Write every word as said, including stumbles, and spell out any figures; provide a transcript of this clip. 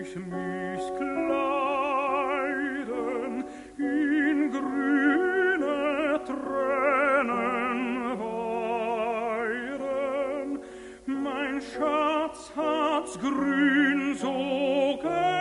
ich mich kleiden in grüne Tränen weiden. Mein Schatz hat's grün so gern,